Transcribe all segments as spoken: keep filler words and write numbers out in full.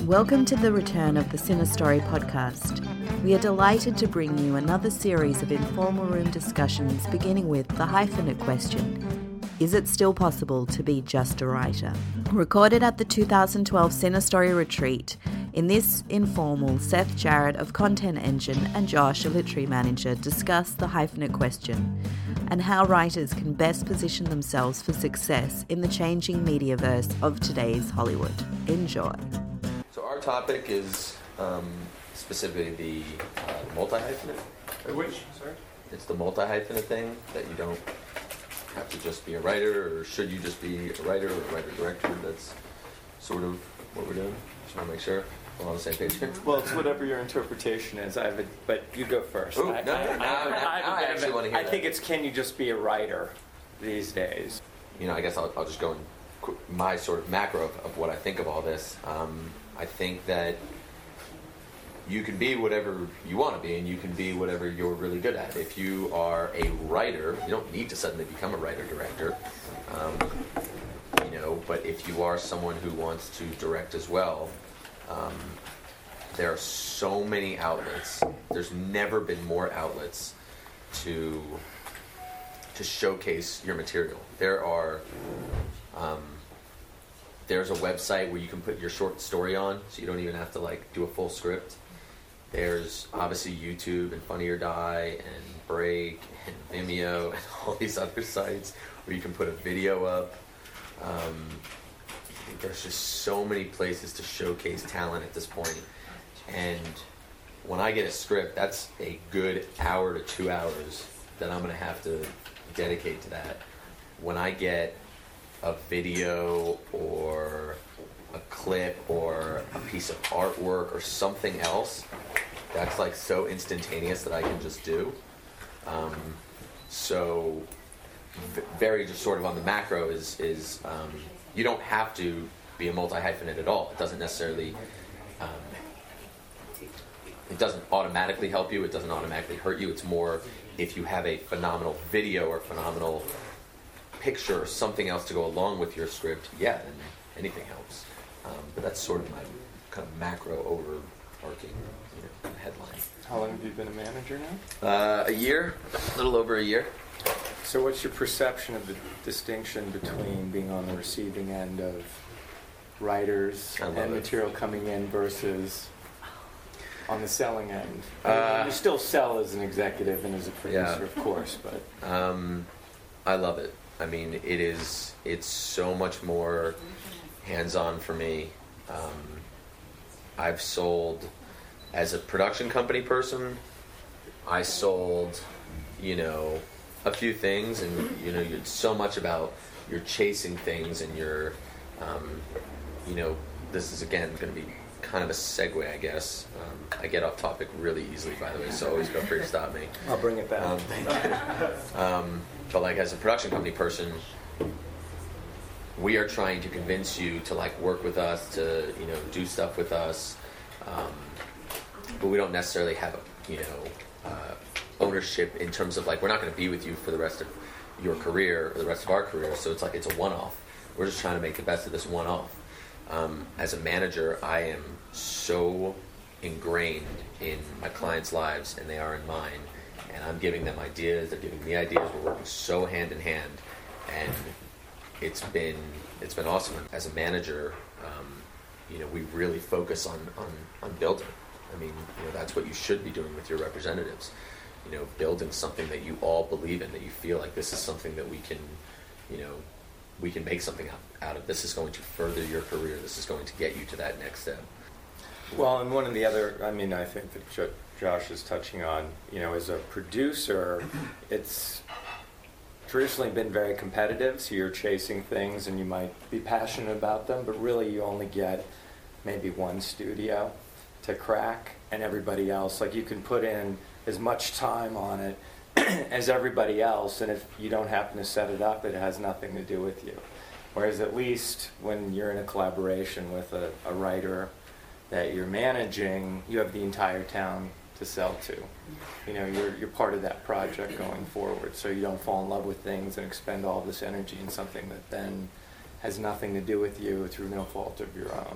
Welcome to the return of the Cinestory podcast. We are delighted to bring you another series of informal room discussions beginning with the hyphenate question: is it still possible to be just a writer? Recorded at the two thousand twelve Cinestory retreat, in this informal, Seth Jarrett of Content Engine and Josh, a literary manager, discuss the hyphenate question and how writers can best position themselves for success in the changing mediaverse of today's Hollywood. Enjoy. So our topic is um, specifically the uh, multi-hyphenate. Which? Sorry? It's the multi-hyphenate thing, that you don't have to just be a writer, or should you just be a writer or a writer-director. That's sort of what we're doing. Just want to make sure we're on the same page here. Well, it's whatever your interpretation is. I have a, but you go first. Ooh, I, no, no, I, no, I, no, I, now I actually want to hear I that. think it's, can you just be a writer these days? You know, I guess I'll, I'll just go in qu- my sort of macro of, of what I think of all this. Um, I think that you can be whatever you want to be, and you can be whatever you're really good at. If you are a writer, you don't need to suddenly become a writer-director. Um, you know, but if you are someone who wants to direct as well, um, there are so many outlets. There's never been more outlets to to showcase your material. There are um, there's a website where you can put your short story on, so you don't even have to like do a full script. There's obviously YouTube and Funny or Die and Break and Vimeo and all these other sites where you can put a video up. Um, there's just so many places to showcase talent at this point. And when I get a script, that's a good hour to two hours that I'm going to have to dedicate to that. When I get a video or a clip or a piece of artwork or something else, that's like so instantaneous that I can just do. Um, so v- very just sort of on the macro is, is um, you don't have to be a multi-hyphenate at all. It doesn't necessarily... Um, It doesn't automatically help you. It doesn't automatically hurt you. It's more if you have a phenomenal video or phenomenal picture or something else to go along with your script, yeah, then anything helps. Um, but that's sort of my kind of macro overarching you know, headline. How long have you been a manager now? Uh, a year, a little over a year. So what's your perception of the distinction between being on the receiving end of writers and it. material coming in versus on the selling end? I mean, Uh, you still sell as an executive and as a producer, Yeah. of course, but... Um, I love it. I mean, it is, it's so much more hands-on for me. Um, I've sold, as a production company person, I sold, you know, a few things, and, you know, it's so much about you're chasing things, and you're, um, you know, this is, again, going to be kind of a segue, I guess. Um, I get off topic really easily, by the way, so always feel free to stop me. I'll bring it back. Um, um, but like as a production company person, we are trying to convince you to like work with us, to you know do stuff with us, um, but we don't necessarily have a you know uh, ownership in terms of like we're not going to be with you for the rest of your career or the rest of our career. So it's like it's a one-off. We're just trying to make the best of this one-off. Um, as a manager, I am so ingrained in my clients' lives, and they are in mine. And I'm giving them ideas. They're giving me ideas. We're working so hand in hand, and it's been it's been awesome. As a manager, um, you know, we really focus on, on, on building. I mean, you know, that's what you should be doing with your representatives. You know, building something that you all believe in, that you feel like this is something that we can, you know, we can make something out, out of. This is going to further your career. This is going to get you to that next step. Well, and one of the other, I mean, I think that Jo- Josh is touching on, you know, as a producer, it's traditionally been very competitive, so you're chasing things and you might be passionate about them, but really you only get maybe one studio to crack, and everybody else, like you can put in as much time on it as everybody else, and if you don't happen to set it up, it has nothing to do with you. Whereas at least when you're in a collaboration with a, a writer that you're managing, you have the entire town to sell to. You know, you're you're part of that project going forward, so you don't fall in love with things and expend all this energy in something that then has nothing to do with you through no fault of your own.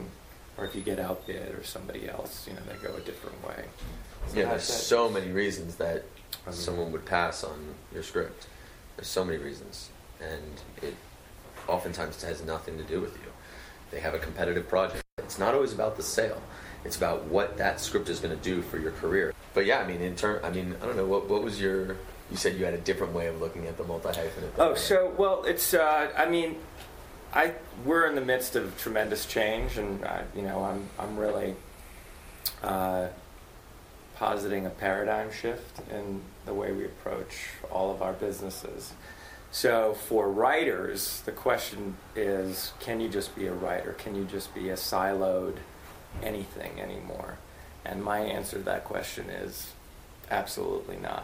or if you get outbid or somebody else, you know, they go a different way. So yeah, there's that's it. so many reasons that I mean, someone would pass on your script. There's so many reasons, and it oftentimes has nothing to do with you. They have a competitive project. It's not always about the sale. It's about what that script is going to do for your career. But yeah, I mean, in term, I mean, I don't know, what what was your? You said you had a different way of looking at the multi-hyphenate. Oh, so well, it's. Uh, I mean, I we're in the midst of tremendous change, and uh, you know, I'm I'm really uh, positing a paradigm shift in the way we approach all of our businesses. So for writers, the question is, can you just be a writer? Can you just be a siloed anything anymore? And my answer to that question is absolutely not.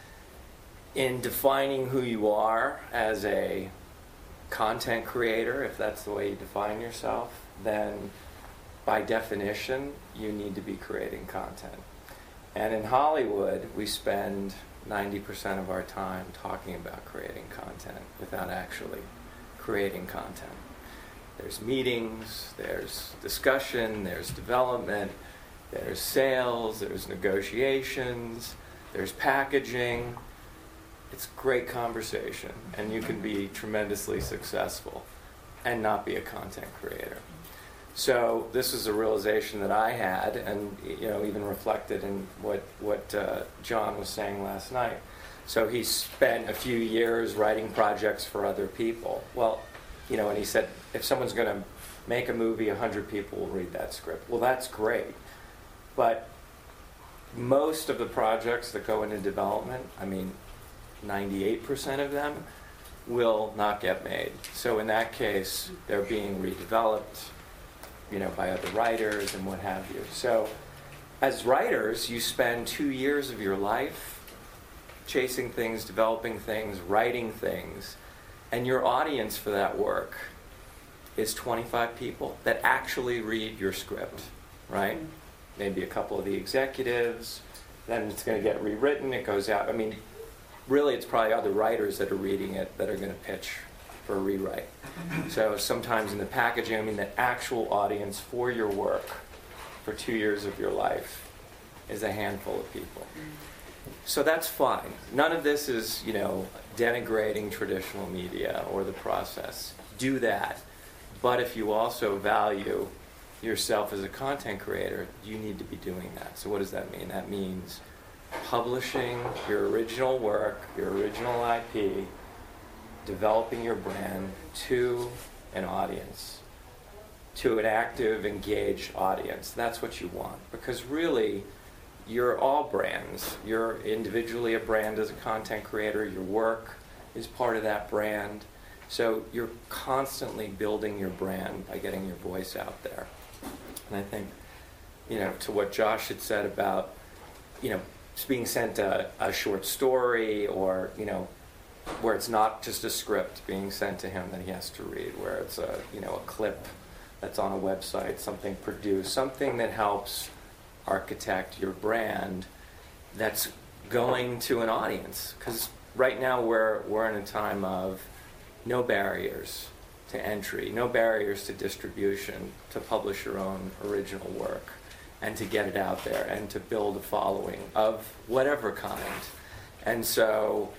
In defining who you are as a content creator, if that's the way you define yourself, then by definition, you need to be creating content. And in Hollywood, we spend ninety percent of our time talking about creating content without actually creating content. There's meetings, there's discussion, there's development, there's sales, there's negotiations, there's packaging. It's great conversation, and you can be tremendously successful and not be a content creator. So this is a realization that I had, and you know, even reflected in what what uh, John was saying last night. So he spent a few years writing projects for other people. Well, you know, and he said, if someone's going to make a movie, a hundred people will read that script. Well, that's great, but most of the projects that go into development, I mean, ninety-eight percent of them will not get made. So in that case, they're being redeveloped, you know, by other writers and what have you. So as writers, you spend two years of your life chasing things, developing things, writing things, and your audience for that work is twenty-five people that actually read your script, right? Maybe a couple of the executives, then it's going to get rewritten, it goes out. I mean, really it's probably other writers that are reading it that are going to pitch for a rewrite. So sometimes in the packaging, I mean, the actual audience for your work for two years of your life is a handful of people. So that's fine. None of this is, you know, denigrating traditional media or the process. Do that. But if you also value yourself as a content creator, you need to be doing that. So what does that mean? That means publishing your original work, your original I P, developing your brand to an audience, to an active, engaged audience. That's what you want. Because really, you're all brands. You're individually a brand as a content creator. Your work is part of that brand. So you're constantly building your brand by getting your voice out there. And I think, you know, to what Josh had said about, you know, being sent a, a short story, or, you know, where it's not just a script being sent to him that he has to read, where it's a, you know, a clip that's on a website, something produced, something that helps architect your brand that's going to an audience. Because right now we're we're in a time of no barriers to entry, no barriers to distribution, to publish your own original work and to get it out there and to build a following of whatever kind. And so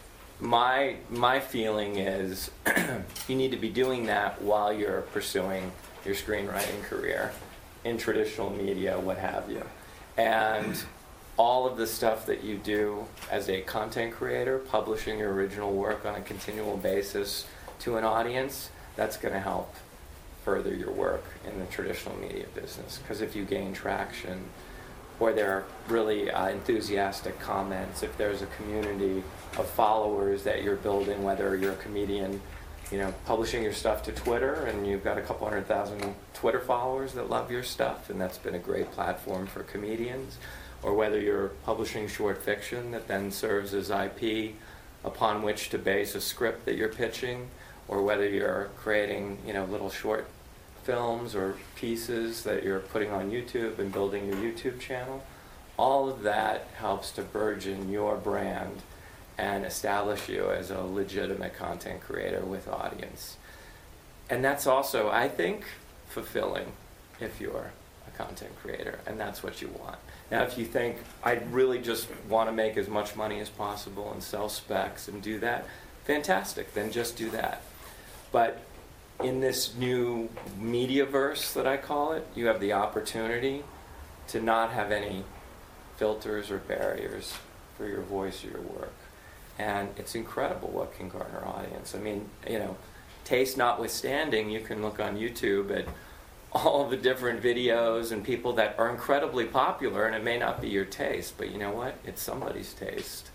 my my feeling is you need to be doing that while you're pursuing your screenwriting career in traditional media, what have you. And all of the stuff that you do as a content creator, publishing your original work on a continual basis to an audience, that's going to help further your work in the traditional media business. Because if you gain traction, or there are really uh, enthusiastic comments, if there's a community of followers that you're building, whether you're a comedian, you know, publishing your stuff to Twitter, and you've got a couple hundred thousand Twitter followers that love your stuff, and that's been a great platform for comedians, or whether you're publishing short fiction that then serves as I P upon which to base a script that you're pitching, or whether you're creating, you know, little short films or pieces that you're putting on YouTube and building your YouTube channel. All of that helps to burgeon your brand and establish you as a legitimate content creator with audience. And that's also, I think, fulfilling if you're a content creator, and that's what you want. Now, if you think, I really just want to make as much money as possible and sell specs and do that, fantastic, then just do that. But in this new mediaverse that I call it, you have the opportunity to not have any filters or barriers for your voice or your work. And it's incredible what can garner audience. I mean, you know, taste notwithstanding, you can look on YouTube at all the different videos and people that are incredibly popular, and it may not be your taste, but you know what? It's somebody's taste.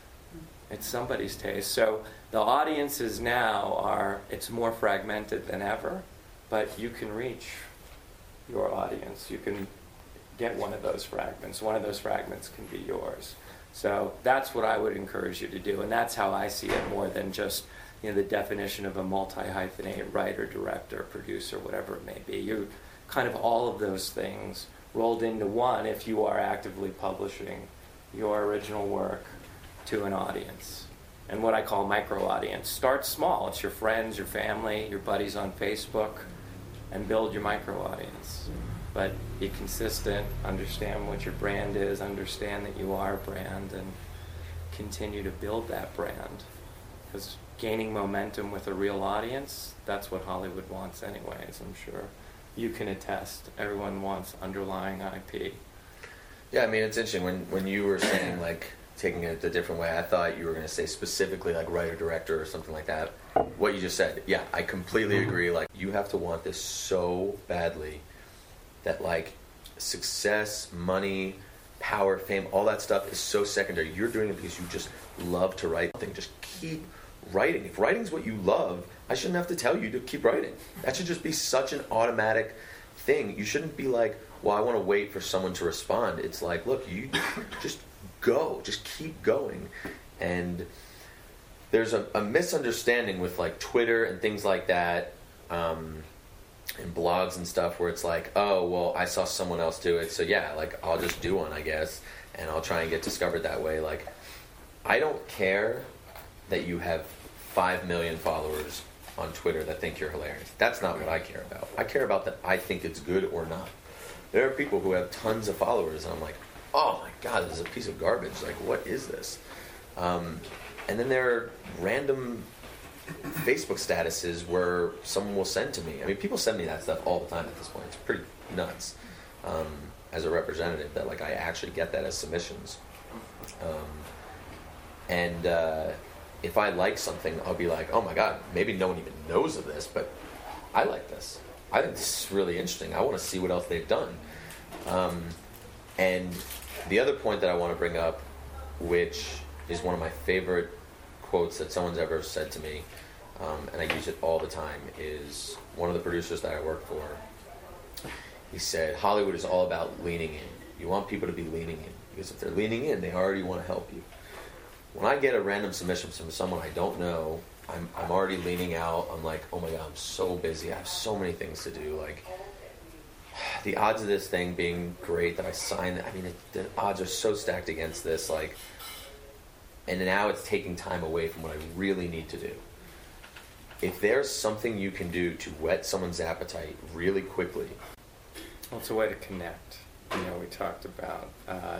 It's somebody's taste. So the audiences now are, it's more fragmented than ever, but you can reach your audience. You can get one of those fragments. One of those fragments can be yours. So that's what I would encourage you to do, and that's how I see it more than just, you know, the definition of a multi-hyphenate writer, director, producer, whatever it may be. You're kind of all of those things rolled into one if you are actively publishing your original work to an audience. And what I call micro-audience. Start small. It's your friends, your family, your buddies on Facebook, and build your micro-audience. But be consistent, understand what your brand is, understand that you are a brand, and continue to build that brand. Because gaining momentum with a real audience, that's what Hollywood wants anyways, I'm sure. You can attest. Everyone wants underlying I P. Yeah, I mean, it's interesting. When, when you were saying, like, taking it a different way, I thought you were going to say specifically, like, writer-director or something like that. What you just said, yeah, I completely agree. Like, you have to want this so badly that, like, success, money, power, fame, all that stuff is so secondary. You're doing it because you just love to write something. Just keep writing. If writing's what you love, I shouldn't have to tell you to keep writing. That should just be such an automatic thing. You shouldn't be like, well, I want to wait for someone to respond. It's like, look, you just go. Just keep going. And there's a, a misunderstanding with, like, Twitter and things like that, um, and blogs and stuff, where it's like, oh, well, I saw someone else do it, so yeah, like, I'll just do one, I guess, and I'll try and get discovered that way. Like, I don't care that you have five million followers on Twitter that think you're hilarious. That's not what I care about. I care about that I think it's good or not. There are people who have tons of followers, and I'm like, oh my God, this is a piece of garbage. Like, what is this? Um, and then there are random Facebook statuses where someone will send to me. I mean, people send me that stuff all the time at this point. It's pretty nuts. Um, as a representative, that, like, I actually get that as submissions. Um, and uh, if I like something, I'll be like, oh my God, maybe no one even knows of this, but I like this. I think this is really interesting. I want to see what else they've done. Um, and the other point that I want to bring up, which is one of my favorite quotes that someone's ever said to me, um, and I use it all the time, is one of the producers that I work for. He said, Hollywood is all about leaning in. You want people to be leaning in, because if they're leaning in, they already want to help you. When I get a random submission from someone I don't know, I'm I'm already leaning out. I'm like, oh my God, I'm so busy. I have so many things to do. Like, the odds of this thing being great that I sign, I mean, it, the odds are so stacked against this. Like, and now it's taking time away from what I really need to do. If there's something you can do to whet someone's appetite really quickly. Well, it's a way to connect. You know, we talked about, uh,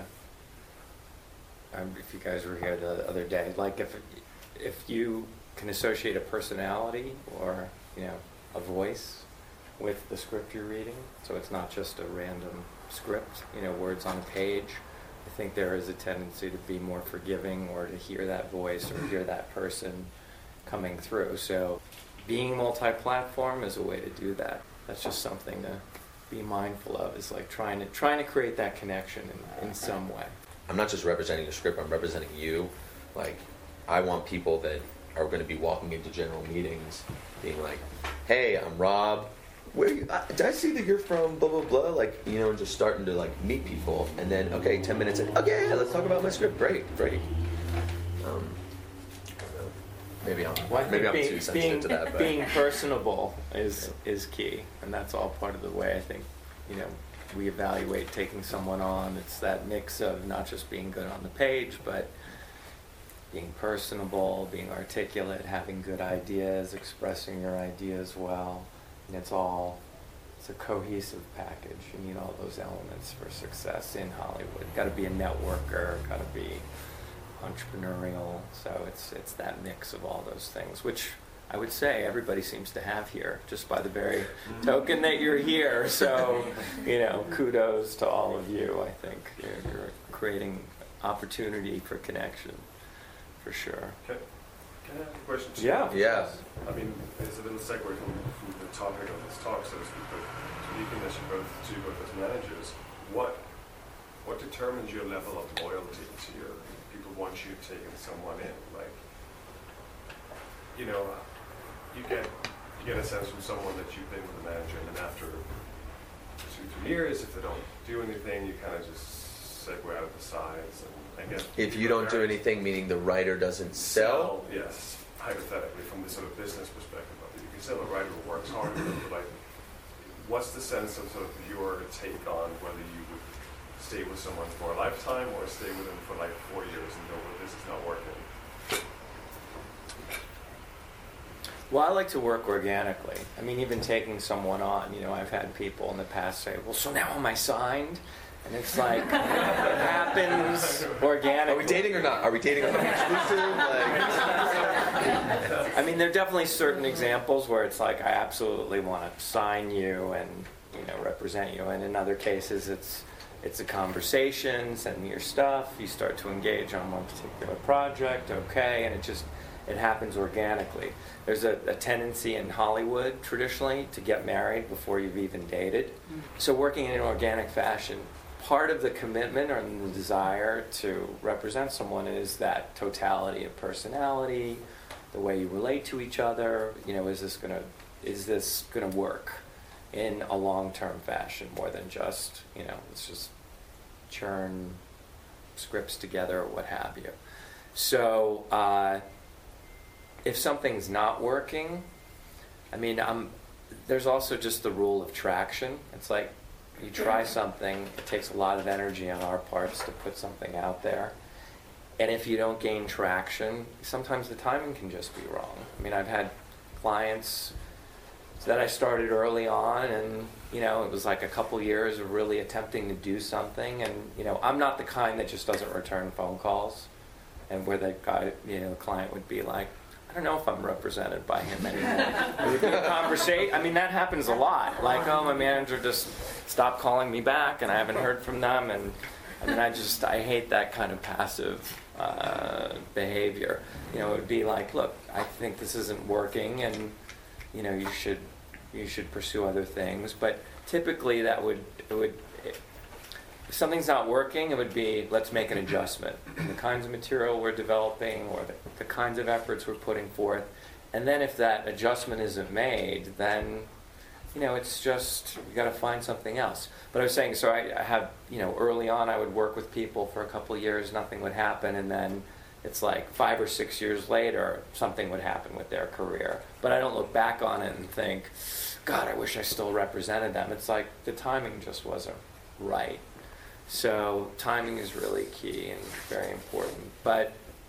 um, if you guys were here the other day, like if if you can associate a personality or, you know, a voice with the script you're reading, so it's not just a random script, you know, words on a page, I think there is a tendency to be more forgiving or to hear that voice or hear that person coming through. So being multi-platform is a way to do that. That's just something to be mindful of, is like trying to trying to create that connection in, in some way. I'm not just representing the script, I'm representing you. Like, I want people that are going to be walking into general meetings being like, hey, I'm Rob. Where you, uh, did I see that you're from blah, blah, blah? Like, you know, and just starting to, like, meet people. And then, okay, ten minutes in, okay, yeah, let's talk about my script. Great, great. Um, maybe I'm, well, maybe I'm being, too sensitive being, to that. But. Being personable is is key. And that's all part of the way I think, you know, we evaluate taking someone on. It's that mix of not just being good on the page, but being personable, being articulate, having good ideas, expressing your ideas well. And it's all it's a cohesive package. You need all those elements for success in Hollywood. Got to be a networker, got to be entrepreneurial. So it's it's that mix of all those things, which I would say everybody seems to have here, just by the very token that you're here. So, you know, kudos to all of you. I think you're, you're creating opportunity for connection, for sure. Can, can I ask a question? too? Yeah. Yeah. I mean, it's a little segue from, from the topic of this talk, so to speak, but speaking as you both to both as managers, what what determines your level of loyalty to your people once you've taken someone in? Like, you know, you get you get a sense from someone that you've been with a manager, and then after two, three years, if they don't do anything, you kind of just segue out of the sides. And I guess If you don't do anything, meaning the writer doesn't sell. Yes, hypothetically, from the sort of business perspective of it, you can sell a writer who works hard, but like, what's the sense of sort of your take on whether you would stay with someone for a lifetime or stay with them for like four years and go, well, this is not working? Well, I like to work organically. I mean, even taking someone on, you know, I've had people in the past say, well, so now am I signed? And it's like, it happens organically. Are we dating or not? Are we dating or not? Exclusive? Like... I mean, there are definitely certain examples where it's like, I absolutely want to sign you and, you know, represent you. And in other cases, it's it's a conversation, send me your stuff, you start to engage on one particular project, okay, and it just, it happens organically. There's a, a tendency in Hollywood, traditionally, to get married before you've even dated. Mm-hmm. So working in an organic fashion, part of the commitment or the desire to represent someone is that totality of personality, the way you relate to each other. You know, is this gonna is this gonna work in a long-term fashion more than just, you know, let's just churn scripts together or what have you. So uh, if something's not working, I mean, I'm, there's also just the rule of traction. It's like you try something, it takes a lot of energy on our parts to put something out there. And if you don't gain traction, sometimes the timing can just be wrong. I mean, I've had clients that I started early on, and, you know, it was like a couple years of really attempting to do something. And, you know, I'm not the kind that just doesn't return phone calls, and where the guy, you know, the client would be like, I don't know if I'm represented by him anymore. It would be a conversation. I mean, that happens a lot. Like, oh, my manager just stopped calling me back, and I haven't heard from them. And I mean, I just, I hate that kind of passive uh, behavior. You know, it would be like, look, I think this isn't working, and, you know, you should, you should pursue other things. But typically, that would, it would. It, if something's not working, it would be, let's make an adjustment in the kinds of material we're developing or the, the kinds of efforts we're putting forth. And then if that adjustment isn't made, then, you know, it's just, you got to find something else. But I was saying, so I, I have, you know, early on I would work with people for a couple of years, nothing would happen, and then it's like five or six years later, something would happen with their career. But I don't look back on it and think, God, I wish I still represented them. It's like the timing just wasn't right. So timing is really key and very important. But,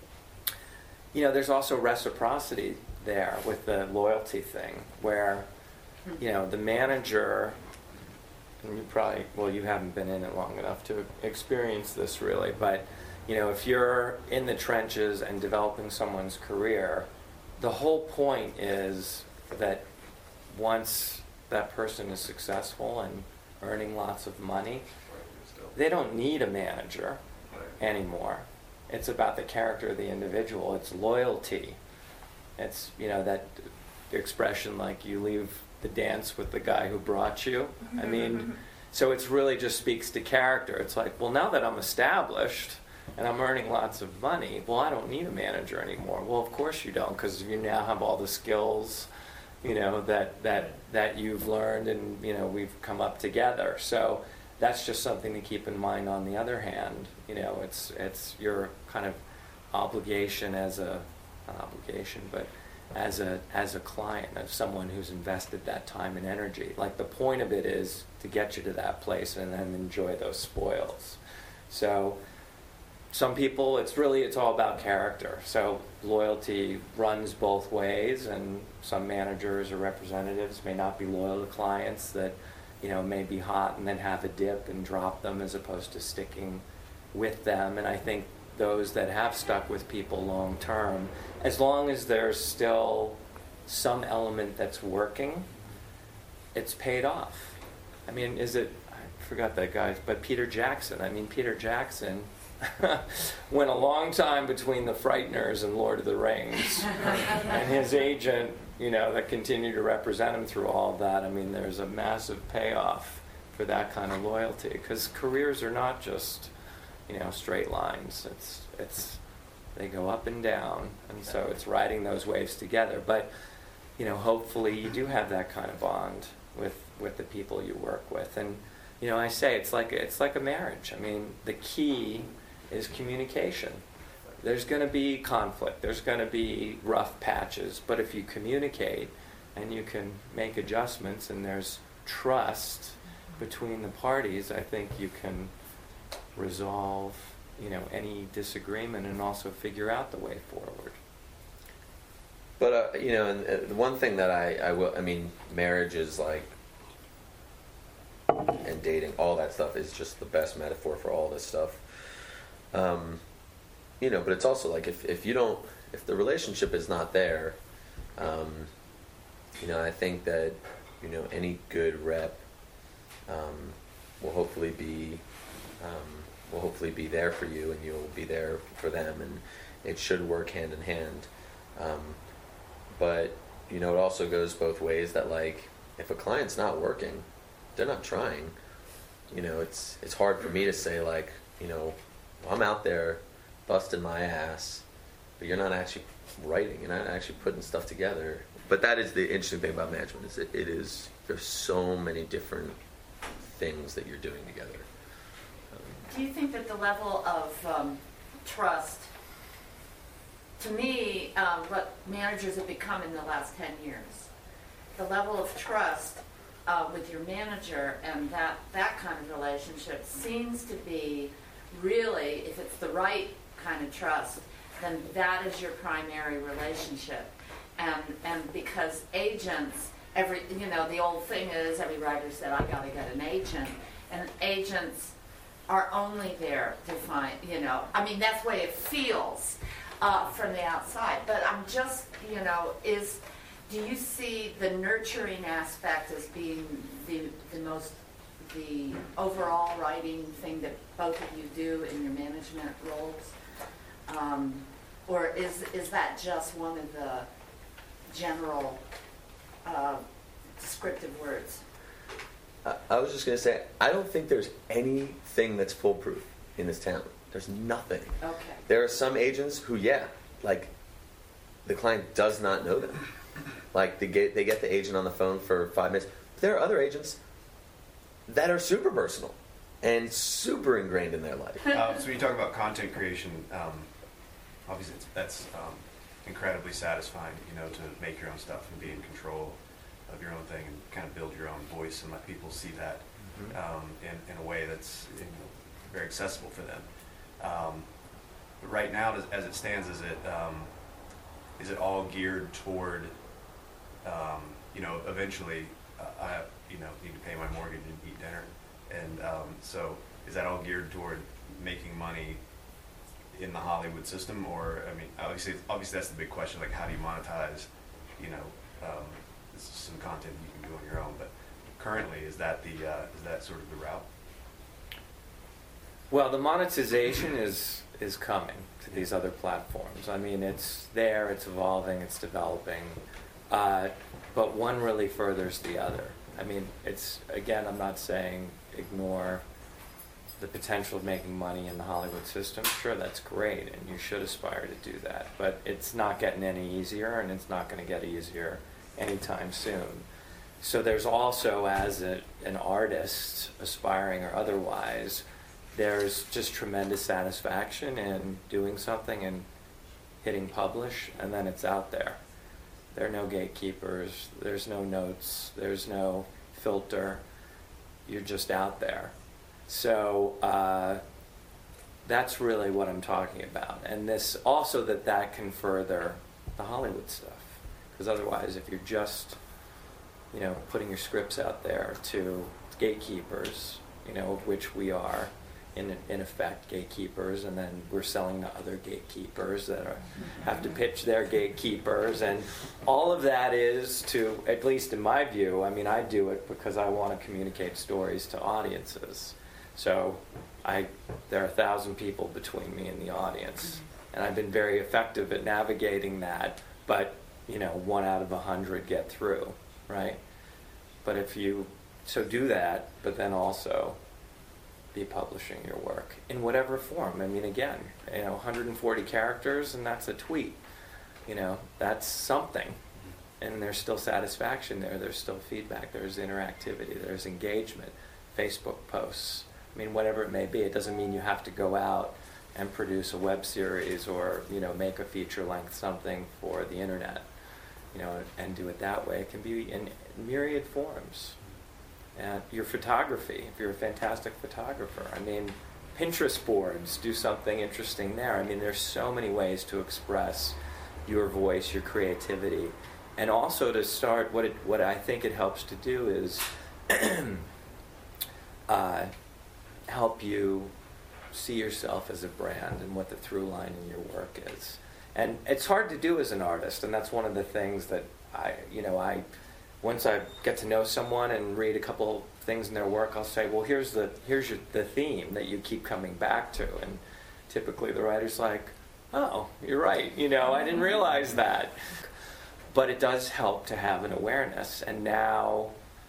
you know, there's also reciprocity there with the loyalty thing where, you know, the manager, and you probably, well, you haven't been in it long enough to experience this really, but, you know, if you're in the trenches and developing someone's career, the whole point is that once that person is successful and earning lots of money, they don't need a manager anymore. It's about the character of the individual. It's loyalty. It's, you know, that expression like you leave the dance with the guy who brought you. I mean, so it's really just speaks to character. It's like, well, now that I'm established and I'm earning lots of money, well, I don't need a manager anymore. Well, of course you don't, because you now have all the skills, you know, that, that, that you've learned and, you know, we've come up together. So that's just something to keep in mind. On the other hand, you know, it's it's your kind of obligation as a not obligation, but as a as a client of someone who's invested that time and energy. Like the point of it is to get you to that place and then enjoy those spoils. So some people, it's really it's all about character. So loyalty runs both ways, and some managers or representatives may not be loyal to clients that you know, may be hot and then have a dip and drop them as opposed to sticking with them. And I think those that have stuck with people long term, as long as there's still some element that's working, it's paid off. I mean, is it, I forgot that guy, but Peter Jackson. I mean, Peter Jackson went a long time between The Frighteners and Lord of the Rings. And his agent, you know, that continued to represent him through all of that. I mean, there's a massive payoff for that kind of loyalty, because careers are not just, you know, straight lines. It's it's they go up and down, and so it's riding those waves together. But, you know, hopefully you do have that kind of bond with with the people you work with. And, you know, I say it's like it's like a marriage. I mean, the key is communication. There's going to be conflict. There's going to be rough patches. But if you communicate and you can make adjustments and there's trust between the parties, I think you can resolve, you know, any disagreement and also figure out the way forward. But uh, you know, and uh, the one thing that I, I will, I mean, marriage is like, and dating, all that stuff is just the best metaphor for all this stuff. Um, you know, but it's also like if, if you don't, if the relationship is not there, um, you know, I think that, you know, any good rep um, will hopefully be, um, will hopefully be there for you, and you'll be there for them, and it should work hand in hand. Um, but, you know, it also goes both ways that, like, if a client's not working, they're not trying. You know, it's it's hard for me to say, like, you know, I'm out there busting my ass, but you're not actually writing, you're not actually putting stuff together. But that is the interesting thing about management, is it, it is, there's so many different things that you're doing together. Um, Do you think that the level of um, trust, to me, um, what managers have become in the last ten years, the level of trust uh, with your manager and that, that kind of relationship seems to be really, if it's the right kind of trust, then that is your primary relationship. And and because agents, every you know, the old thing is every writer said, I got to get an agent. And agents are only there to find, you know, I mean, that's the way it feels uh, from the outside. But I'm just, you know, is, do you see the nurturing aspect as being the the most, the overall writing thing that both of you do in your management roles? Um, or is is that just one of the general uh, descriptive words? I, I was just going to say, I don't think there's anything that's foolproof in this town. There's nothing. Okay. There are some agents who, yeah, like, the client does not know them. Like, they get, they get the agent on the phone for five minutes. But there are other agents that are super personal and super ingrained in their life. Uh, so you talk about content creation. Um, obviously, it's, that's um, incredibly satisfying, you know, to make your own stuff and be in control of your own thing and kind of build your own voice and let people see that mm-hmm. um, in, in a way that's, you know, very accessible for them. Um, but right now, as it stands, is it um, is it all geared toward, um, you know, eventually, uh, I you know need to pay my mortgage and eat dinner, and um, so is that all geared toward making money in the Hollywood system? Or, I mean, obviously, obviously that's the big question. Like, how do you monetize, you know, um, this is some content you can do on your own? But currently, is that the uh, is that sort of the route? Well, the monetization is is coming to these other platforms. I mean, it's there, it's evolving, it's developing, uh, but one really furthers the other. I mean, it's, again, I'm not saying ignore the potential of making money in the Hollywood system. Sure, that's great, and you should aspire to do that, but it's not getting any easier, and it's not going to get easier anytime soon. So there's also, as a, an artist, aspiring or otherwise, there's just tremendous satisfaction in doing something and hitting publish, and then it's out there. There are no gatekeepers, there's no notes, there's no filter. You're just out there. So uh, that's really what I'm talking about. And this also that that can further the Hollywood stuff. Because otherwise, if you're just, you know, putting your scripts out there to gatekeepers, you know, of which we are, in in effect, gatekeepers, and then we're selling to other gatekeepers that are, have to pitch their gatekeepers, and all of that is to, at least in my view, I mean, I do it because I want to communicate stories to audiences. So I, there are a thousand people between me and the audience, and I've been very effective at navigating that, but, you know, one out of a hundred get through, right? But if you, so do that, but then also be publishing your work in whatever form. I mean, again, you know, one hundred forty characters, and that's a tweet. You know, that's something. And there's still satisfaction there. There's still feedback. There's interactivity. There's engagement. Facebook posts. I mean, whatever it may be. It doesn't mean you have to go out and produce a web series or, you know, make a feature-length something for the internet, you know, and do it that way. It can be in myriad forms. And your photography, if you're a fantastic photographer, I mean, Pinterest boards, do something interesting there. I mean, there's so many ways to express your voice, your creativity. And also to start, what it, what I think it helps to do is uh, help you see yourself as a brand and what the through line in your work is. And it's hard to do as an artist, and that's one of the things that I, you know, I, once I get to know someone and read a couple things in their work, I'll say, well, here's the here's your, the theme that you keep coming back to. And typically the writer's like, oh, you're right, you know, I didn't realize that. But it does help to have an awareness. And now,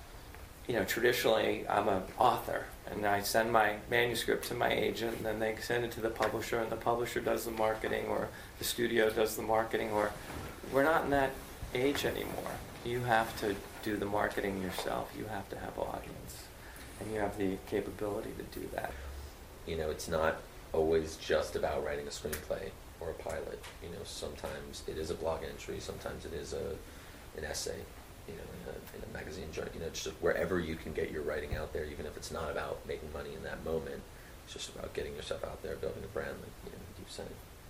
you know, traditionally I'm an author, and I send my manuscript to my agent, and then they send it to the publisher, and the publisher does the marketing, or the studio does the marketing, or we're not in that age anymore. You have to do the marketing yourself. You have to have audience, and you have the capability to do that. You know, it's not always just about writing a screenplay or a pilot. You know, sometimes it is a blog entry. Sometimes it is a an essay. You know, in a, in a magazine joint. You know, just wherever you can get your writing out there, even if it's not about making money in that moment. It's just about getting yourself out there, building a brand, like you know, you said.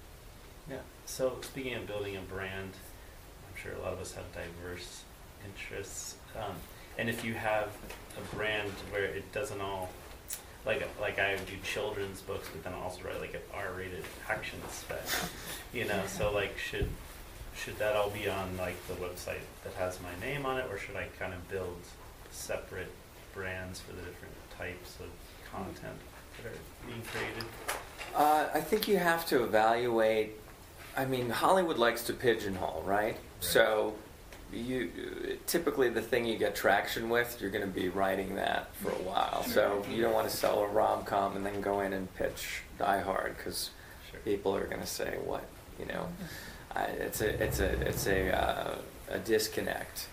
Yeah. So speaking of building a brand, I'm sure a lot of us have diverse interests, um, and if you have a brand where it doesn't all, like like I do children's books, but then I also write like an R-rated action spec, you know. So like, should should that all be on like the website that has my name on it, or should I kind of build separate brands for the different types of content that are being created? Uh, I think you have to evaluate. I mean, Hollywood likes to pigeonhole, right? right. So you typically the thing you get traction with, you're going to be writing that for a while. Sure. So you don't want to sell a rom-com and then go in and pitch Die Hard, because sure. people are going to say, what, you know? Uh, it's a it's a it's a uh, a disconnect.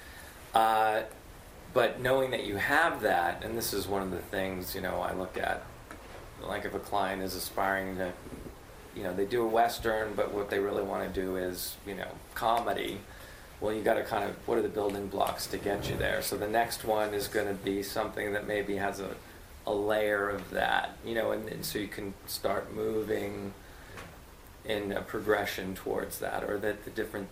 Uh, but knowing that you have that, and this is one of the things, you know, I look at, like if a client is aspiring to, you know, they do a Western, but what they really want to do is, you know, comedy. Well, you got to kind of, what are the building blocks to get you there? So the next one is going to be something that maybe has a, a layer of that, you know, and, and so you can start moving in a progression towards that, or that the different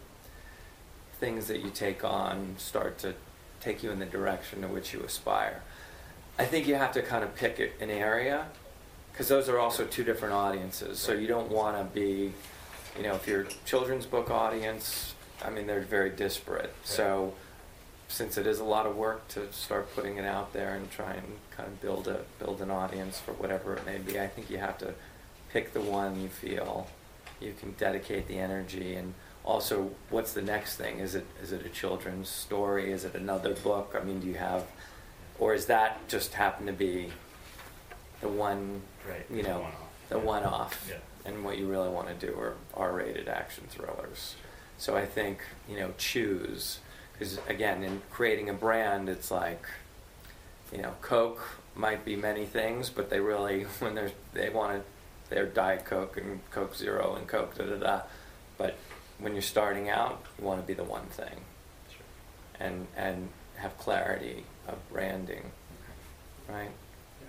things that you take on start to take you in the direction to which you aspire. I think you have to kind of pick it, an area, because those are also two different audiences. So you don't want to be, you know, if you're a children's book audience, I mean, they're very disparate. So since it is a lot of work to start putting it out there and try and kind of build a build an audience for whatever it may be, I think you have to pick the one you feel you can dedicate the energy. And also, what's the next thing? Is it is it a children's story? Is it another book? I mean, do you have, or is that just happen to be the one, right, you know, one-off. the yeah. one-off? Yeah. And what you really want to do are R-rated action thrillers. So I think, you know, choose, because again, in creating a brand, it's like, you know, Coke might be many things, but they really, when they're, they want to, they're Diet Coke and Coke Zero and Coke da da da. But when you're starting out, you want to be the one thing, Sure. and and have clarity of branding, right? Yeah.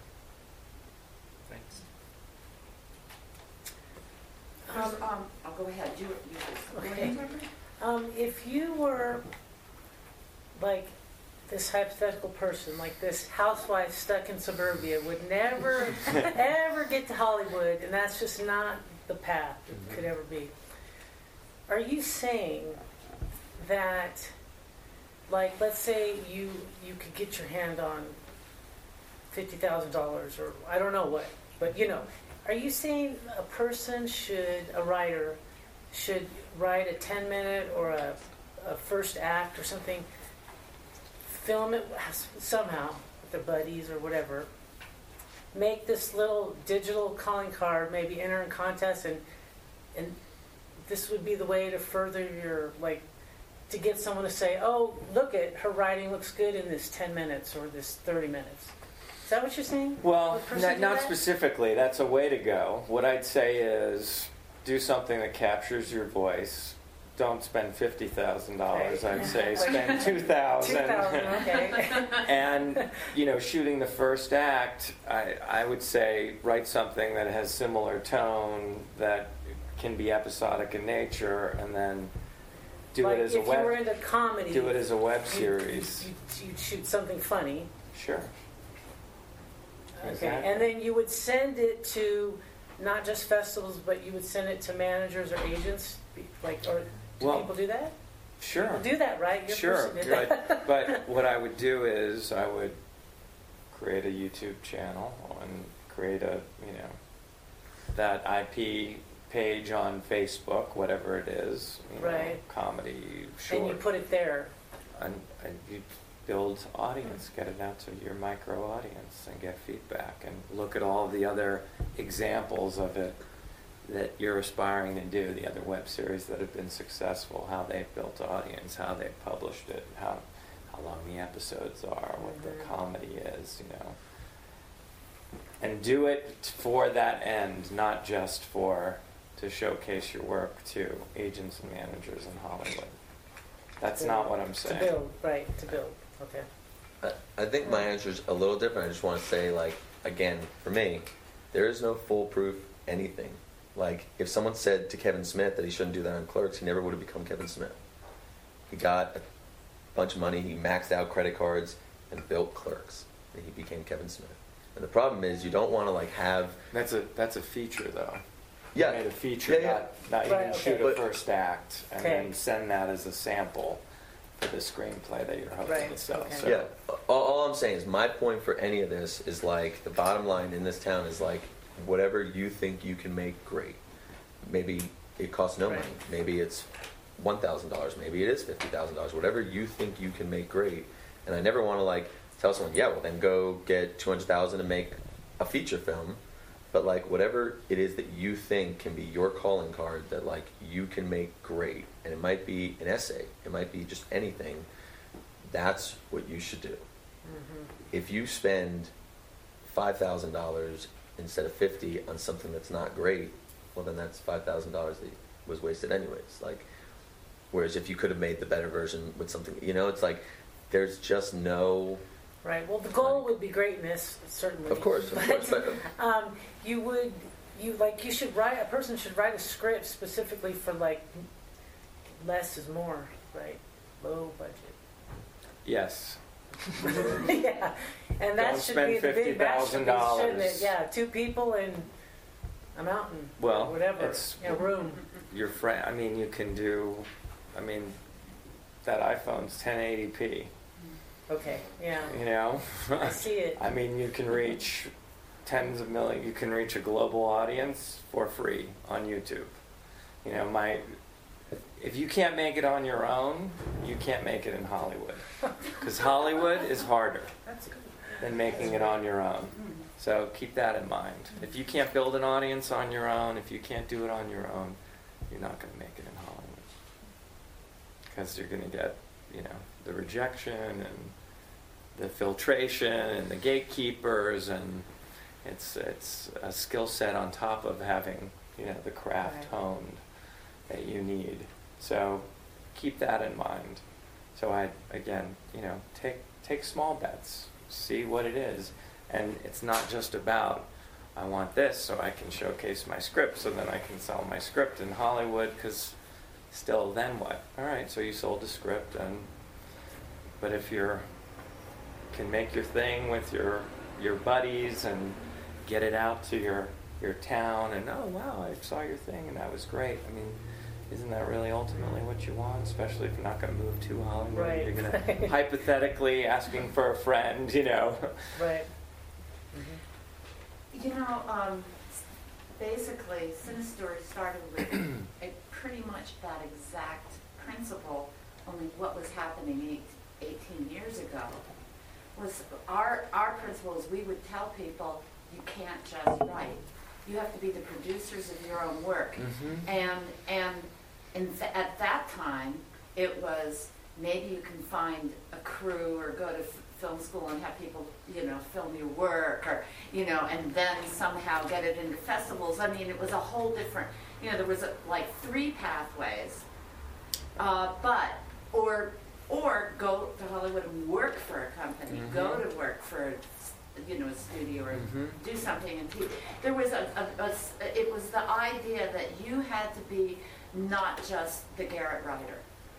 Thanks. Um, um, I'll go ahead. You, you go ahead. Um, if you were like this hypothetical person, like this housewife stuck in suburbia, would never, ever get to Hollywood, and that's just not the path it could ever be. Are you saying that, like, let's say you you could get your hand on fifty thousand dollars, or I don't know what, but you know, are you saying a person should, a writer, should write a ten minute or a, a first act or something, film it somehow with their buddies or whatever, make this little digital calling card, maybe enter in contests, and and this would be the way to further your, like, to get someone to say, oh, look at her writing looks good in this ten minutes or this thirty minutes. Is that what you're saying? Well, Would a person not, do not that? specifically. That's a way to go. What I'd say is do something that captures your voice. Don't spend fifty thousand dollars. Okay. I'd say spend two thousand two thousand, okay. And, you know, shooting the first act, I, I would say write something that has similar tone, that can be episodic in nature, and then do Like it as a if you were web. into comedy, Do it as a web you'd- series. You'd, you'd shoot something funny. Sure. Okay, Exactly. and then you would send it to not just festivals, but you would send it to managers or agents, be- like, or do Well, people do that? Sure. People do that, right? Your Sure, person did that. but, but what I would do is I would create a YouTube channel and create a, you know, that I P page on Facebook, whatever it is, you know, Right. comedy, short. And you put it there. and, and you build audience, get it out to your micro audience and get feedback, and look at all the other examples of it that you're aspiring to do, the other web series that have been successful, how they've built audience, how they've published it, how how long the episodes are, what the comedy is, you know. And do it for that end, not just for to showcase your work to agents and managers in Hollywood. That's not what I'm saying. To build, right, to build, okay. I, I think my answer is a little different. I just want to say, like, again, for me, there is no foolproof anything. Like, if someone said to Kevin Smith that he shouldn't do that on Clerks, he never would have become Kevin Smith. He got a bunch of money, he maxed out credit cards, and built Clerks. And he became Kevin Smith. And the problem is, you don't want to, like, have... That's a that's a feature, though. Yeah. You made a feature, Yeah, yeah. not, not Right, even okay. shoot a But- first act, and Okay. then send that as a sample for the screenplay that you're hoping Right, to sell. okay. So, Yeah, all, all I'm saying is my point for any of this is, like, the bottom line in this town is, like, whatever you think you can make, great. Maybe it costs no Right. money. Maybe it's one thousand dollars. Maybe it is fifty thousand dollars. Whatever you think you can make, great. And I never want to, like, tell someone, yeah, well, then go get two hundred thousand dollars to make a feature film. But, like, whatever it is that you think can be your calling card that, like, you can make great, and it might be an essay, it might be just anything, that's what you should do. Mm-hmm. If you spend five thousand dollars instead of fifty on something that's not great, well, then that's five thousand dollars that was wasted anyways. Like, whereas if you could have made the better version with something, you know, it's like, there's just no... Right, well, the goal would be greatness, certainly. Of course, of course, but- um, you would, you, like, you should write, a person should write a script specifically for, like, less is more, right? Low budget. yes. Yeah, and that Don't should spend be the big, that should be, fifty thousand shouldn't it? dollars. Yeah, two people in a mountain, Well, whatever, it's- in a room. Your friend, I mean, you can do, I mean, that iPhone's ten eighty p, Okay, yeah, you know? I see it. I mean, you can reach tens of millions, you can reach a global audience for free on YouTube. You know, my, if you can't make it on your own, you can't make it in Hollywood. Because Hollywood is harder than making it on your own. So keep that in mind. If you can't build an audience on your own, if you can't do it on your own, you're not going to make it in Hollywood. Because you're going to get, you know, the rejection and the filtration and the gatekeepers, and it's it's a skill set on top of having, you know, the craft Right. honed that you need. So keep that in mind. So I, again, you know, take take small bets, see what it is, and it's not just about, I want this so I can showcase my script, so then I can sell my script in Hollywood, because still then what? All right, so you sold the script, and but if you're can make your thing with your your buddies and get it out to your your town, and oh wow, I saw your thing and that was great. I mean, isn't that really ultimately what you want? Especially if you're not going to move to Hollywood, Right. you're going to hypothetically asking for a friend, you know. Right. You know, um, basically, Cinestory started with a pretty much that exact principle, only what was happening eight, eighteen years ago was our, our principle is we would tell people, you can't just write. You have to be the producers of your own work. Mm-hmm. And, and in th- at that time, it was maybe you can find a crew or go to f- film school and have people, you know, film your work, or, you know, and then somehow get it into festivals. I mean, it was a whole different, you know, there was a, like three pathways. Uh, but, or, or go to Hollywood and work for a company, Mhm. go to work for, you know, a studio, or Mhm. do something. And te- there was a, a, a s- it was the idea that you had to be not just the Garrett writer.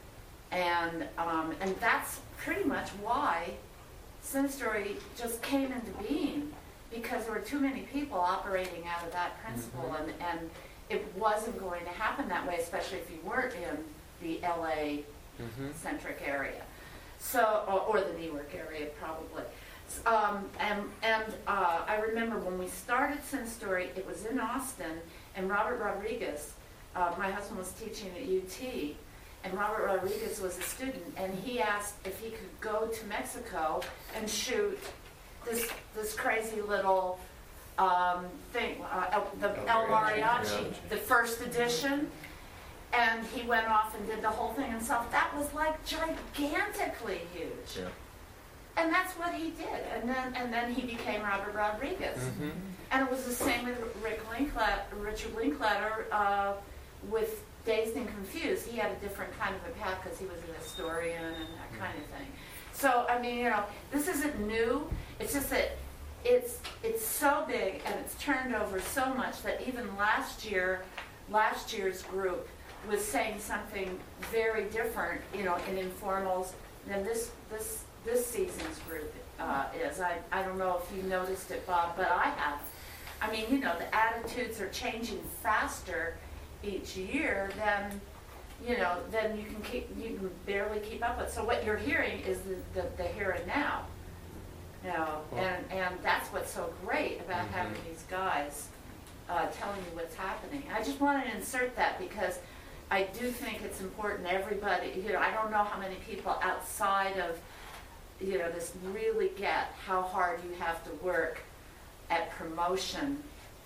And, um, and that's pretty much why Cinestory just came into being, because there were too many people operating out of that principle, Mhm. and, and it wasn't going to happen that way, especially if you weren't in the L A Mm-hmm. centric area, so or, or the New York area probably. Um, and and uh, I remember when we started Cinestory, it was in Austin, and Robert Rodriguez, uh, my husband was teaching at U T, and Robert Rodriguez was a student, and he asked if he could go to Mexico and shoot this this crazy little um, thing, uh, El, the El Mariachi, the first edition. And he went off and did the whole thing himself. That was like gigantically huge. Yeah. And that's what he did. And then and then he became Robert Rodriguez. Mm-hmm. And it was the same with Rick Linklater, Richard Linklater uh, with Dazed and Confused. He had a different kind of a path because he was an historian and that kind of thing. So, I mean, you know, this isn't new. It's just that it's it's so big and it's turned over so much that even last year, last year's group was saying something very different, you know, in informals than this this this season's group uh, is. I, I don't know if you noticed it, Bob, but I have. I mean, you know, the attitudes are changing faster each year than, you know, than you can keep you can barely keep up with. So what you're hearing is the the, the here and now. You know, and and that's what's so great about Mhm. having these guys uh, telling you what's happening. I just wanted to insert that because I do think it's important. Everybody, you know, I don't know how many people outside of, you know, this really get how hard you have to work at promotion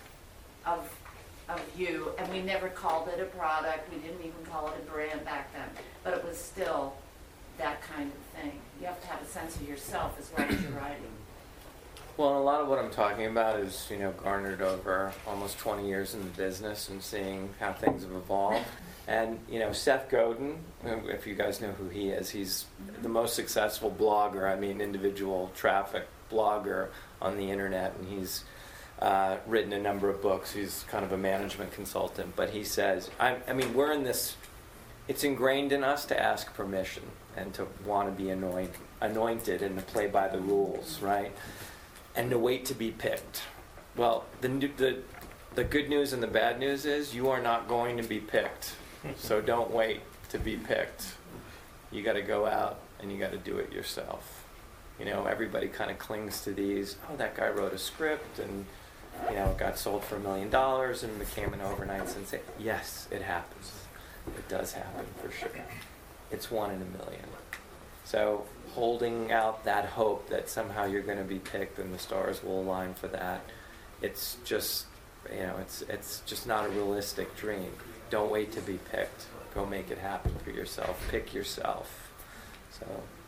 of of you. And we never called it a product. We didn't even call it a brand back then. But it was still that kind of thing. You have to have a sense of yourself as well as you're writing. Well, and a lot of what I'm talking about is, you know, garnered over almost twenty years in the business and seeing how things have evolved. And, you know, Seth Godin, if you guys know who he is, he's the most successful blogger, I mean, individual traffic blogger on the internet, and he's uh, written a number of books. He's kind of a management consultant, but he says, I, I mean, we're in this, it's ingrained in us to ask permission and to want to be anoint, anointed and to play by the rules, right? And to wait to be picked. Well, the, the, the good news and the bad news is you are not going to be picked. So don't wait to be picked. You got to go out and you got to do it yourself. You know, everybody kind of clings to these, oh, that guy wrote a script and, you know, it got sold for a million dollars and became an overnight sensation. Yes, it happens. It does happen for sure. It's one in a million. So holding out that hope that somehow you're going to be picked and the stars will align for that, it's just, you know, it's it's just not a realistic dream. Don't wait to be picked. Go make it happen for yourself. Pick yourself. So.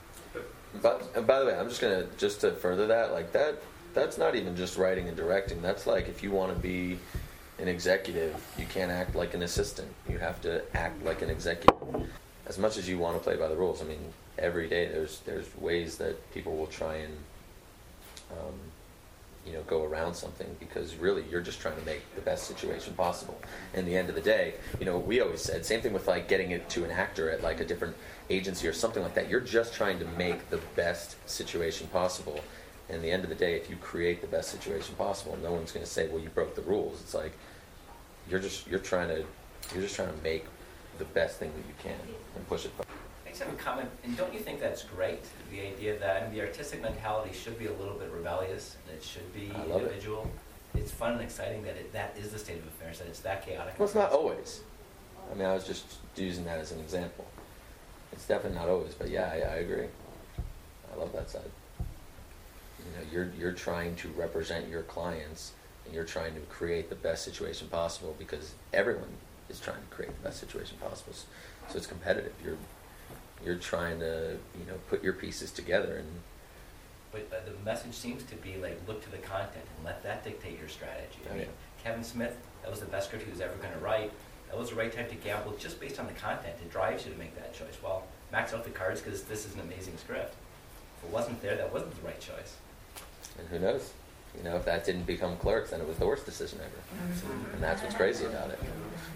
But uh, by the way, I'm just gonna just to further that, like that, that's not even just writing and directing. That's like if you want to be an executive, you can't act like an assistant. You have to act like an executive. As much as you want to play by the rules, I mean, every day there's there's ways that people will try and um, you know, go around something, because really you're just trying to make the best situation possible. And at the end of the day, you know, we always said, same thing with like getting it to an actor at like a different agency or something like that. You're just trying to make the best situation possible. And at the end of the day, if you create the best situation possible, no one's going to say, well, you broke the rules. It's like you're just you're trying to you're just trying to make the best thing that you can and push it. I just have a comment, and don't you think that's great? The idea that I mean, the artistic mentality should be a little bit rebellious, and it should be I love individual. It. It's fun and exciting that it, that is the state of affairs, that it's that chaotic. Well, it's not always. I mean, I was just using that as an example. It's definitely not always, but yeah, I, I agree. I love that side. You know, you're you're trying to represent your clients, and you're trying to create the best situation possible, because everyone is trying to create the best situation possible. So it's competitive. You're you're trying to, you know, put your pieces together. And But uh, the message seems to be like, look to the content and let that dictate your strategy. I Oh, mean, yeah. Kevin Smith, that was the best script he was ever going to write. That was the right time to gamble just based on the content. It drives you to make that choice. Well, max out the cards because this is an amazing script. If it wasn't there, that wasn't the right choice. and who knows? You know, if that didn't become Clerks, then it was the worst decision ever. Mm-hmm. And that's what's crazy about it.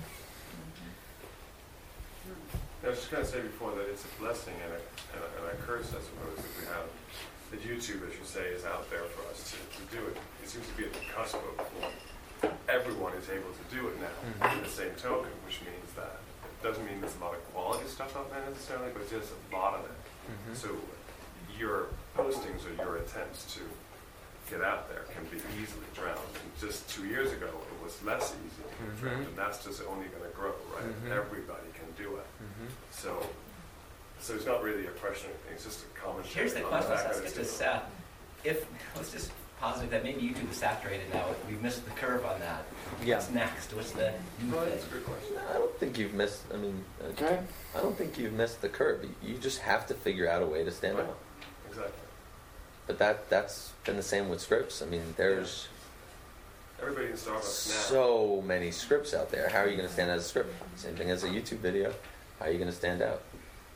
I was just going to say before that it's a blessing and a, and a, and a curse, I suppose, that we have that YouTube, as you say, is out there for us to, to do it. It seems to be at the cusp of everyone is able to do it now, Mhm. in the same token, which means that it doesn't mean there's a lot of quality stuff out there necessarily, but there's a lot of it. Mhm. So your postings or your attempts to get out there can be easily drowned. And just two years ago, it was less easy to get Mhm. drowned, and that's just only going to grow, right? Mhm. Everybody can do it. Mhm. So, so it's not really a question. It's just a commentary. Here's the on question, fact let's that get it's to doable. Seth. If, let's just posit that maybe YouTube is saturated now. We've missed the curve on that. Yeah. What's next? What's the new Well, thing? that's a good question. I don't think you've missed, I mean, uh, Okay. I don't think you've missed the curve. You just have to figure out a way to stand Right. out. Exactly. But that, that's been the same with scripts. I mean, there's Everybody in Starbucks now. so many scripts out there. How are you going to stand out as a script? Same thing as a YouTube video. How are you going to stand out?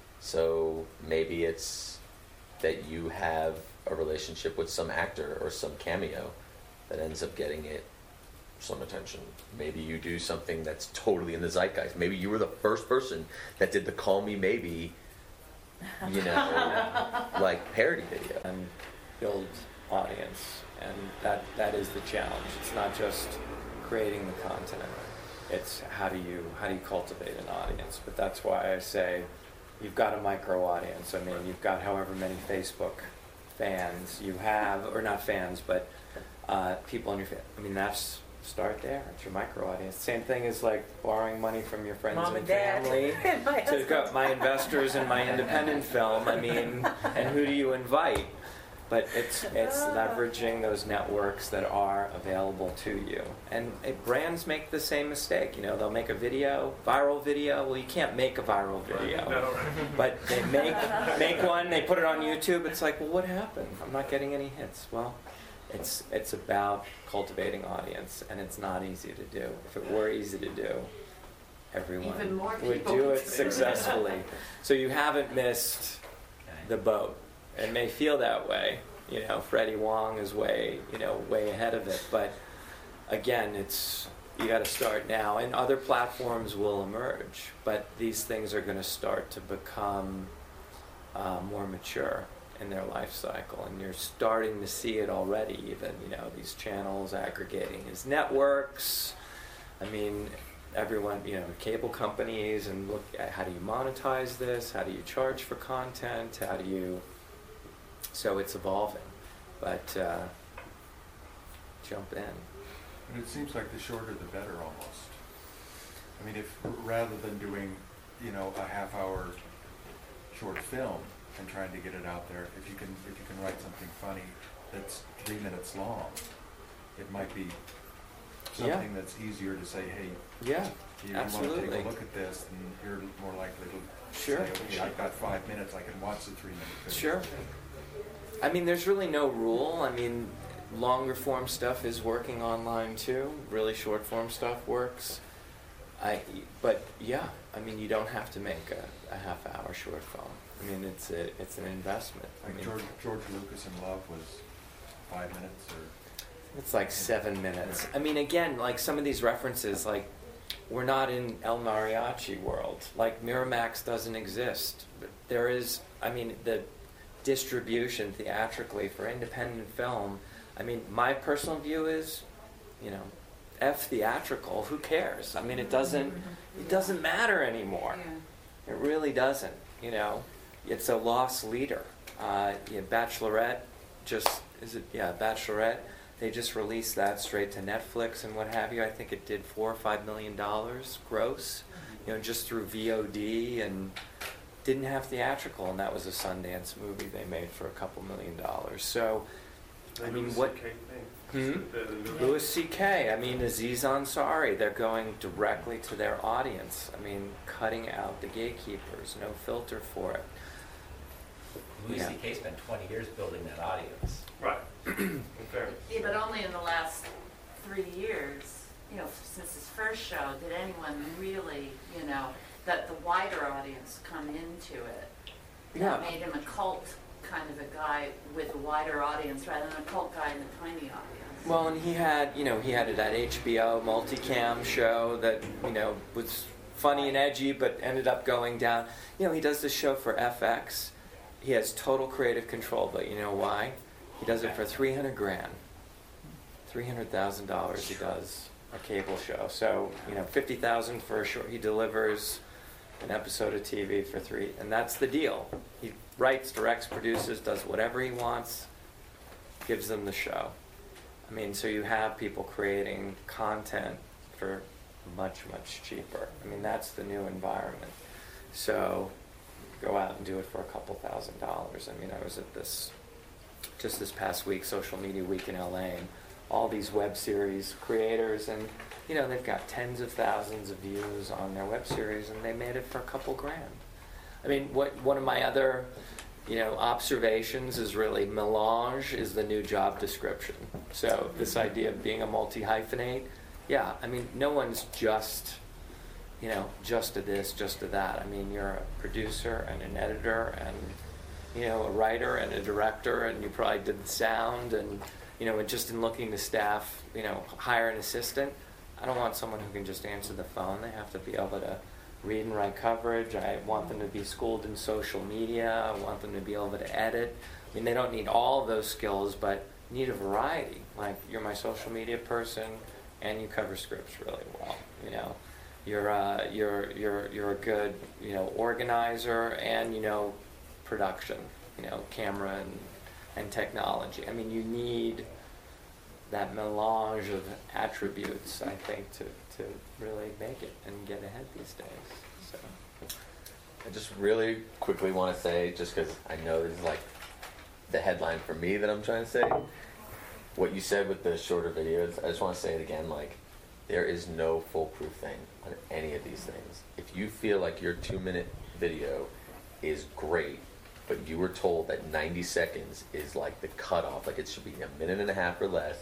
So maybe it's that you have a relationship with some actor or some cameo that ends up getting it some attention. Maybe you do something that's totally in the zeitgeist. Maybe you were the first person that did the Call Me Maybe, you know, like parody video. And build audience, and that that is the challenge. It's not just creating the content, it's how do you how do you cultivate an audience. But that's why I say you've got a micro audience. I mean, you've got however many Facebook fans you have, or not fans, but uh, people in your fa- I mean, that's start there. It's your micro audience. Same thing as like borrowing money from your friends Mom and and Dad. family And my to go, husband. my investors in my independent film. I mean, and who do you invite? But it's it's leveraging those networks that are available to you. And it, brands make the same mistake. You know, they'll make a video, viral video. Well, you can't make a viral video. No. But they make make one, they put it on YouTube. It's like, well, what happened? I'm not getting any hits. Well, it's it's about cultivating audience, and it's not easy to do. If it were easy to do, everyone Even more would people do would it do it. successfully. So you haven't missed Okay. the boat. It may feel that way. You know, Freddie Wong is way, you know, way ahead of it. But again, it's you got to start now, and other platforms will emerge. But these things are going to start to become uh, more mature in their life cycle, and you're starting to see it already. Even you know these channels aggregating as networks. I mean, everyone, you know, cable companies, and look at how do you monetize this? How do you charge for content? How do you So it's evolving, but uh, jump in. And it seems like the shorter the better almost. I mean, if rather than doing, you know, a half hour short film and trying to get it out there, if you can if you can write something funny that's three minutes long, it might be something Yeah. that's easier to say, hey, Yeah, you want to absolutely. take a look at this, and you're more likely to Sure. say, okay, I've got five minutes, I can watch the three minute video. Sure. I mean, there's really no rule. I mean, longer form stuff is working online too. Really short form stuff works. I, but yeah, I mean, you don't have to make a, a half hour short film. I mean, it's a, it's an investment. I Like mean, George, George Lucas in Love was five minutes or It's like seven minutes. I mean, again, like some of these references, like we're not in El Mariachi world. Like Miramax doesn't exist. But there is, I mean, the distribution theatrically for independent film. I mean, my personal view is, you know, F theatrical. Who cares? I mean, it doesn't. It doesn't matter anymore. Yeah. It really doesn't. You know, it's a lost leader. Uh, yeah, Bachelorette, just is it? Yeah, Bachelorette. They just released that straight to Netflix and what have you. I think it did four or five million dollars gross, you know, just through V O D, and didn't have theatrical, and that was a Sundance movie they made for a couple million dollars. So, I mean, what? Hmm? Louis C K. I mean, Aziz Ansari. They're going directly to their audience. I mean, cutting out the gatekeepers, no filter for it. Louis Yeah. C K spent twenty years building that audience. Right. In fairness. Yeah, but only in the last three years, you know, since his first show, did anyone really, you know, that the wider audience come into it. That Yeah. made him a cult kind of a guy with a wider audience rather than a cult guy in a tiny audience. Well, and he had, you know, he had that H B O multicam show that, you know, was funny and edgy, but ended up going down. You know, he does this show for F X. He has total creative control, but you know why? He does it for three hundred grand. three hundred thousand dollars he does a cable show. So, you know, fifty thousand for a short, he delivers an episode of T V for three, and that's the deal. He writes, directs, produces, does whatever he wants, gives them the show. I mean, so you have people creating content for much, much cheaper. I mean, that's the new environment. So go out and do it for a couple thousand dollars. I mean, I was at this, just this past week, Social Media Week in L A, and all these web series creators, and, you know, they've got tens of thousands of views on their web series, and they made it for a couple grand. I mean, what one of my other, you know, observations is really melange is the new job description. So this idea of being a multi-hyphenate, yeah, I mean, no one's just, you know, just to this, just to that. I mean, you're a producer and an editor and, you know, a writer and a director, and you probably did the sound, and, you know, and just in looking to staff, you know, hire an assistant. I don't want someone who can just answer the phone. They have to be able to read and write coverage. I want them to be schooled in social media. I want them to be able to edit. I mean, they don't need all of those skills, but need a variety. Like, you're my social media person, and you cover scripts really well. You know, you're uh, you're you're you're a good, you know, organizer, and, you know, production. You know, camera and and technology. I mean, you need that melange of attributes, I think, to, to really make it and get ahead these days. So, I just really quickly want to say, just because I know this is like the headline for me that I'm trying to say, what you said with the shorter videos, I just want to say it again, like, there is no foolproof thing on any of these things. If you feel like your two-minute video is great, but you were told that ninety seconds is like the cutoff, like it should be a minute and a half or less,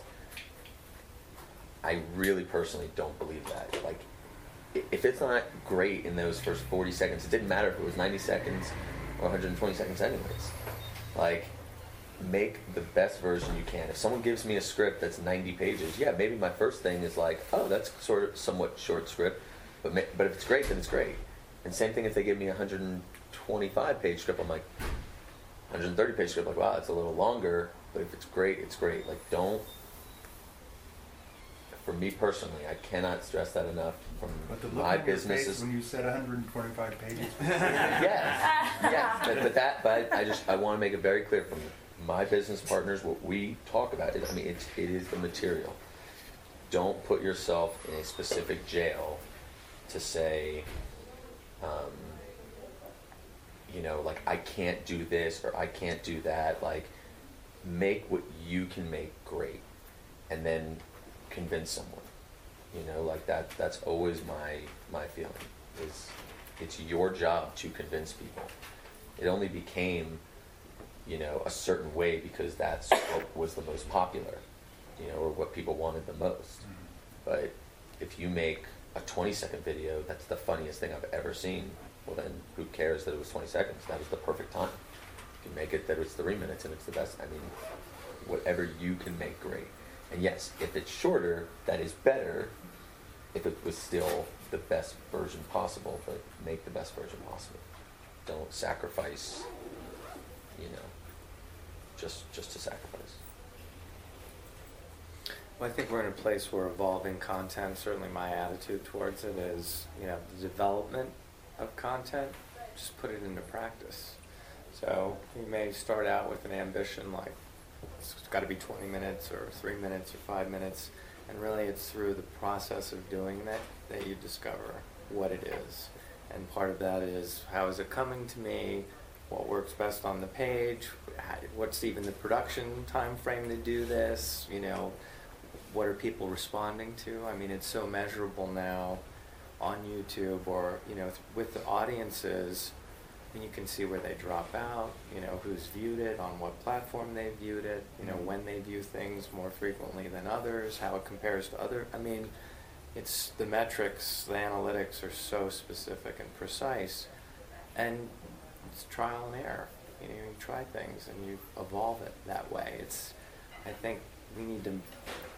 I really personally don't believe that. Like, if it's not great in those first forty seconds, it didn't matter if it was ninety seconds or one hundred twenty seconds anyways. Like, make the best version you can. If someone gives me a script that's ninety pages, yeah, maybe my first thing is like, oh, that's sort of somewhat short script, but ma- but if it's great, then it's great. And same thing if they give me a one hundred twenty-five page script, I'm like, one hundred thirty page script, like, wow, it's a little longer, but if it's great, it's great. Like, don't, for me personally, I cannot stress that enough from But the look my on your businesses. face when you said one hundred twenty-five pages. Yes, yes, but, but that, but I just, I want to make it very clear from my business partners, what we talk about is, I mean, it's, it is the material. Don't put yourself in a specific jail to say, um, you know, like, I can't do this or I can't do that. Like, make what you can make great, and then convince someone. You know, like that. That's always my my feeling. Is it's your job to convince people. It only became, you know, a certain way because that's what was the most popular, you know, or what people wanted the most. But if you make a twenty second video that's the funniest thing I've ever seen, well then who cares that it was twenty seconds? That was the perfect time. You can make it that it's three minutes and it's the best. I mean, whatever you can make great. And yes, if it's shorter, that is better if it was still the best version possible, but make the best version possible. Don't sacrifice, you know, just just to sacrifice. Well, I think we're in a place where evolving content, certainly my attitude towards it is, you know, the development of content, just put it into practice. So you may start out with an ambition like it's got to be twenty minutes or three minutes or five minutes, and really it's through the process of doing that that you discover what it is. And part of that is, how is it coming to me? What works best on the page? What's even the production time frame to do this? You know, what are people responding to? I mean, it's so measurable now on YouTube or, you know, with the audiences. I mean, you can see where they drop out, you know, who's viewed it, on what platform they viewed it, you know, when they view things more frequently than others, how it compares to other. I mean, it's the metrics, the analytics are so specific and precise, and it's trial and error. You know, you try things and you evolve it that way. It's, I think we need to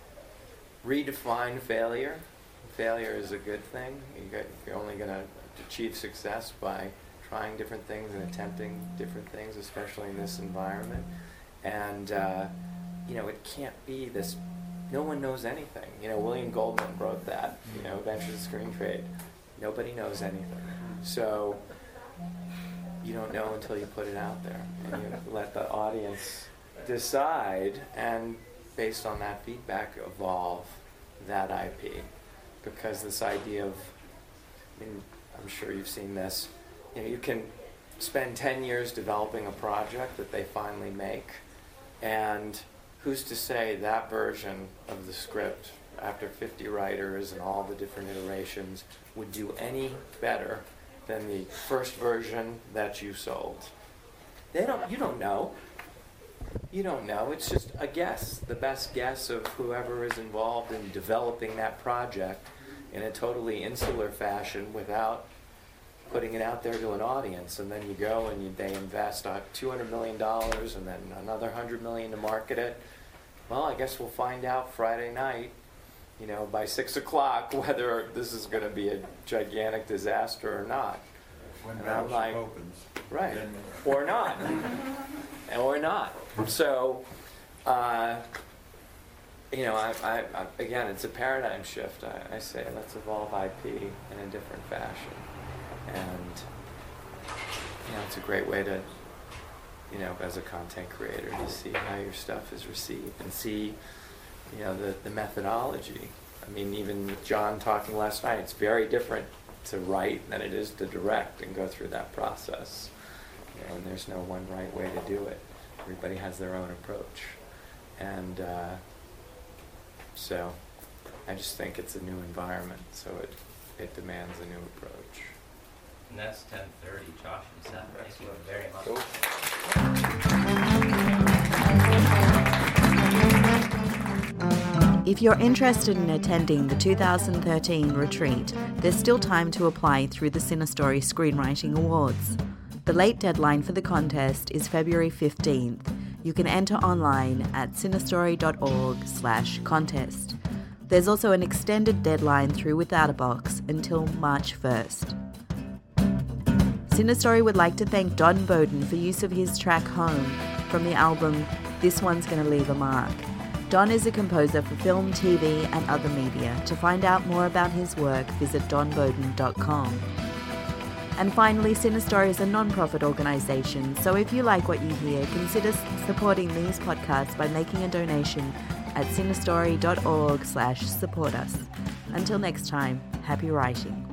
redefine failure. Failure is a good thing. You got, you're only going to achieve success by trying different things and attempting different things, especially in this environment. And, uh, you know, it can't be this, no one knows anything. You know, William Goldman wrote that, you know, Adventures of Screen Trade. Nobody knows anything. So you don't know until you put it out there. And you let the audience decide, and based on that feedback, evolve that I P. Because this idea of, I mean, I'm sure you've seen this, you know, you can spend ten years developing a project that they finally make, and who's to say that version of the script, after fifty writers and all the different iterations, would do any better than the first version that you sold? They don't. You don't know. You don't know. It's just a guess, the best guess of whoever is involved in developing that project in a totally insular fashion without putting it out there to an audience. And then you go and you, they invest uh, two hundred million dollars and then another one hundred million dollars to market it. Well, I guess we'll find out Friday night, you know, by six o'clock whether this is going to be a gigantic disaster or not. When And I'm Battleship like, opens. right, Then or not, or not. So, uh, you know, I, I, I, again, it's a paradigm shift. I, I say let's evolve I P in a different fashion, and you know, it's a great way to, you know, as a content creator, to see how your stuff is received and see, you know, the, the methodology. I mean, even with John talking last night, it's very different to write than it is to direct and go through that process. You know, and there's no one right way to do it. Everybody has their own approach. And uh, so I just think it's a new environment, so it, it demands a new approach. And that's ten thirty, Josh and Seth. Thank you very much. Cool. If you're interested in attending the two thousand thirteen retreat, there's still time to apply through the Cinestory Screenwriting Awards. The late deadline for the contest is February fifteenth. You can enter online at cinestory.org slash contest. There's also an extended deadline through Without a Box until March first. Cinestory would like to thank Don Bowden for use of his track Home from the album This One's Gonna Leave a Mark. Don is a composer for film, T V and other media. To find out more about his work, visit don bowden dot com. And finally, Cinestory is a non-profit organisation, so if you like what you hear, consider supporting these podcasts by making a donation at cinestory.org slash support us. Until next time, happy writing.